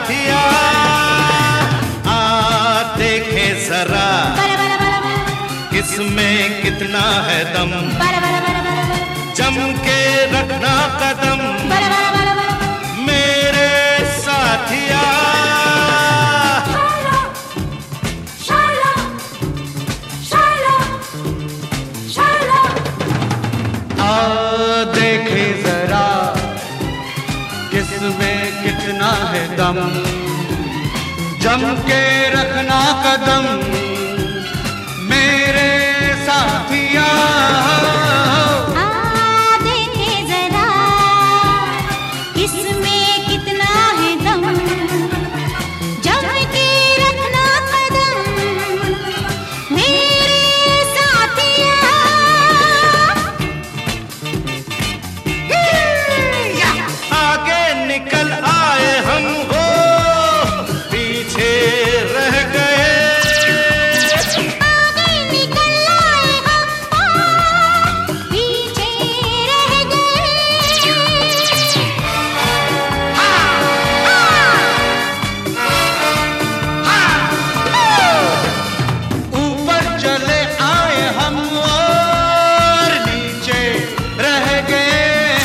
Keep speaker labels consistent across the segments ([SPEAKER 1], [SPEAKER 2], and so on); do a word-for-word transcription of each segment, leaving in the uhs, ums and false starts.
[SPEAKER 1] साथिया आ देखे जरा किसमें कितना है दम, जम के रखना कदम मेरे साथिया। आ देखे जरा किसमें कितना है दम, जम के रखना कदम मेरे साथिया।
[SPEAKER 2] आ देखे जरा किसमें कितना है दम, जम के रखना कदम मेरे साथिया।
[SPEAKER 1] आगे निकल आए हम हो पीछे रह गए,
[SPEAKER 2] आगे निकल आए हम हो पीछे रह गए।
[SPEAKER 1] ऊपर चले आए हम और नीचे रह गए,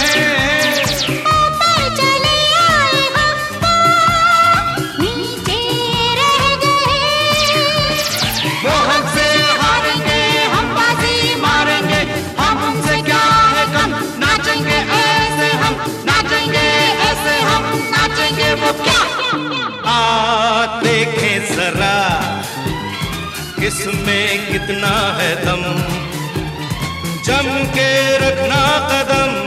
[SPEAKER 2] ऊपर चले आए हम नीचे रह गए।
[SPEAKER 1] वो हमसे हारेंगे हम बाजी मारेंगे, हम हमसे क्या है कम, नाचेंगे ऐसे हम नाचेंगे ऐसे हम नाचेंगे वो क्या। आ देखे जरा किसमें कितना है दम, जम के रखना कदम